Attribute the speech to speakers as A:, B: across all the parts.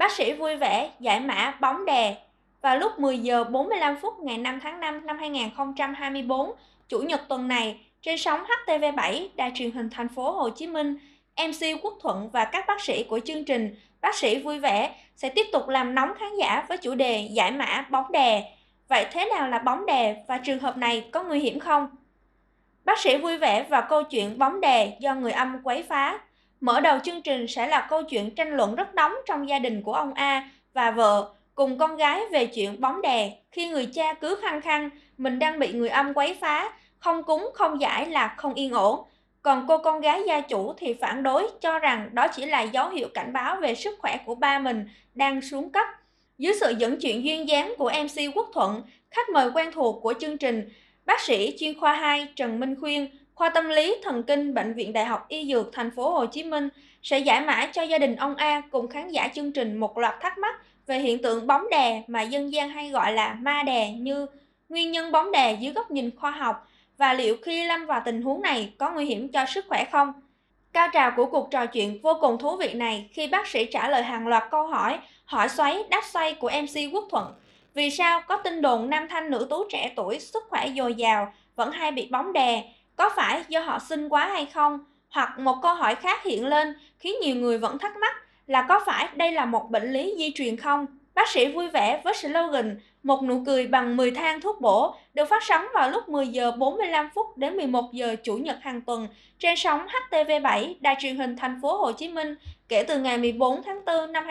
A: Bác sĩ vui vẻ giải mã bóng đè. Vào lúc 10 giờ 45 phút ngày 5 tháng 5 năm 2024, Chủ nhật tuần này, trên sóng HTV7, Đài truyền hình thành phố Hồ Chí Minh, MC Quốc Thuận và các bác sĩ của chương trình Bác sĩ vui vẻ sẽ tiếp tục làm nóng khán giả với chủ đề giải mã bóng đè. Vậy thế nào là bóng đè và trường hợp này có nguy hiểm không? Bác sĩ vui vẻ và câu chuyện bóng đè do người âm quấy phá. Mở đầu chương trình sẽ là câu chuyện tranh luận rất nóng trong gia đình của ông A và vợ cùng con gái về chuyện bóng đè khi người cha cứ khăng khăng mình đang bị người âm quấy phá, không cúng không giải là không yên ổn. Còn cô con gái gia chủ thì phản đối, cho rằng đó chỉ là dấu hiệu cảnh báo về sức khỏe của ba mình đang xuống cấp. Dưới sự dẫn chuyện duyên dáng của MC Quốc Thuận, khách mời quen thuộc của chương trình, bác sĩ chuyên khoa 2 Trần Minh Khuyên, khoa tâm lý thần kinh Bệnh viện Đại học Y Dược Thành phố Hồ Chí Minh sẽ giải mã cho gia đình ông A cùng khán giả chương trình một loạt thắc mắc về hiện tượng bóng đè mà dân gian hay gọi là ma đè, như nguyên nhân bóng đè dưới góc nhìn khoa học và liệu khi lâm vào tình huống này có nguy hiểm cho sức khỏe không. Cao trào của cuộc trò chuyện vô cùng thú vị này khi bác sĩ trả lời hàng loạt câu hỏi xoáy đáp xoay của MC Quốc Thuận. Vì sao có tin đồn nam thanh nữ tú trẻ tuổi sức khỏe dồi dào vẫn hay bị bóng đè? Có phải do họ xinh quá hay không? Hoặc một câu hỏi khác hiện lên khiến nhiều người vẫn thắc mắc là có phải đây là một bệnh lý di truyền không? Bác sĩ vui vẻ với slogan một nụ cười bằng 10 thang thuốc bổ được phát sóng vào lúc 10 giờ 45 phút đến 11 giờ Chủ nhật hàng tuần trên sóng HTV7, Đài truyền hình thành phố Hồ Chí Minh kể từ ngày 14 tháng 4 năm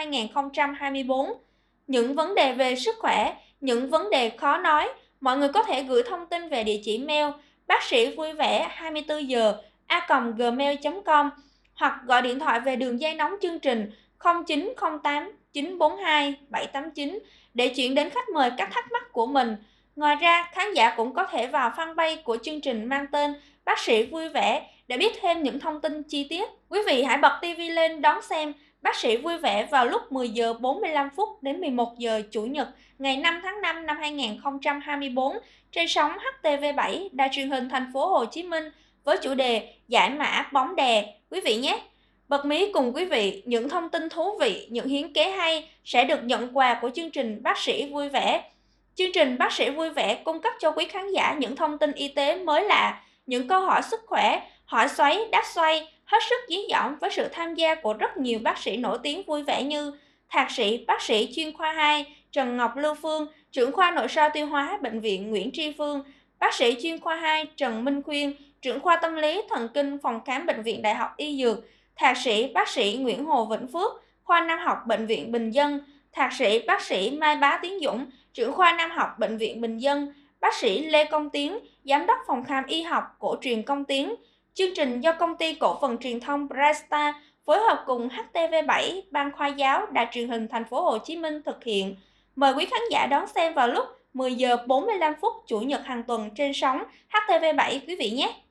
A: 2024. Những vấn đề về sức khỏe, những vấn đề khó nói, mọi người có thể gửi thông tin về địa chỉ mail bác sĩ vui vẻ 24 giờ a.gmail.com hoặc gọi điện thoại về đường dây nóng chương trình 0908 942 789 để chuyển đến khách mời các thắc mắc của mình. Ngoài ra, khán giả cũng có thể vào fanpage của chương trình mang tên Bác sĩ vui vẻ để biết thêm những thông tin chi tiết. Quý vị hãy bật TV lên đón xem Bác sĩ vui vẻ vào lúc 10 giờ 45 phút đến 11 giờ Chủ nhật ngày 5 tháng 5 năm 2024 trên sóng HTV7, Đài truyền hình thành phố Hồ Chí Minh với chủ đề giải mã bóng đè. Quý vị nhé! Bật mí cùng quý vị những thông tin thú vị, những hiến kế hay sẽ được nhận quà của chương trình Bác sĩ vui vẻ. Chương trình Bác sĩ vui vẻ cung cấp cho quý khán giả những thông tin y tế mới lạ, những câu hỏi sức khỏe, hỏi xoáy, đáp xoay, hết sức dí dỏm với sự tham gia của rất nhiều bác sĩ nổi tiếng vui vẻ như Thạc sĩ bác sĩ chuyên khoa 2 Trần Ngọc Lưu Phương, trưởng khoa nội soi tiêu hóa Bệnh viện Nguyễn Tri Phương, bác sĩ chuyên khoa 2 Trần Minh Khuyên, trưởng khoa tâm lý thần kinh phòng khám Bệnh viện Đại học Y Dược, Thạc sĩ bác sĩ Nguyễn Hồ Vĩnh Phước, khoa Nam học Bệnh viện Bình dân, Thạc sĩ bác sĩ Mai Bá Tiến Dũng, trưởng khoa Nam học Bệnh viện Bình dân, bác sĩ Lê Công Tiến, giám đốc phòng khám y học cổ truyền Công Tiến. Chương trình do công ty cổ phần truyền thông Brightstar phối hợp cùng HTV7, Ban khoa giáo Đài truyền hình thành phố Hồ Chí Minh thực hiện. Mời quý khán giả đón xem vào lúc 10 giờ 45 phút Chủ nhật hàng tuần trên sóng HTV7 quý vị nhé.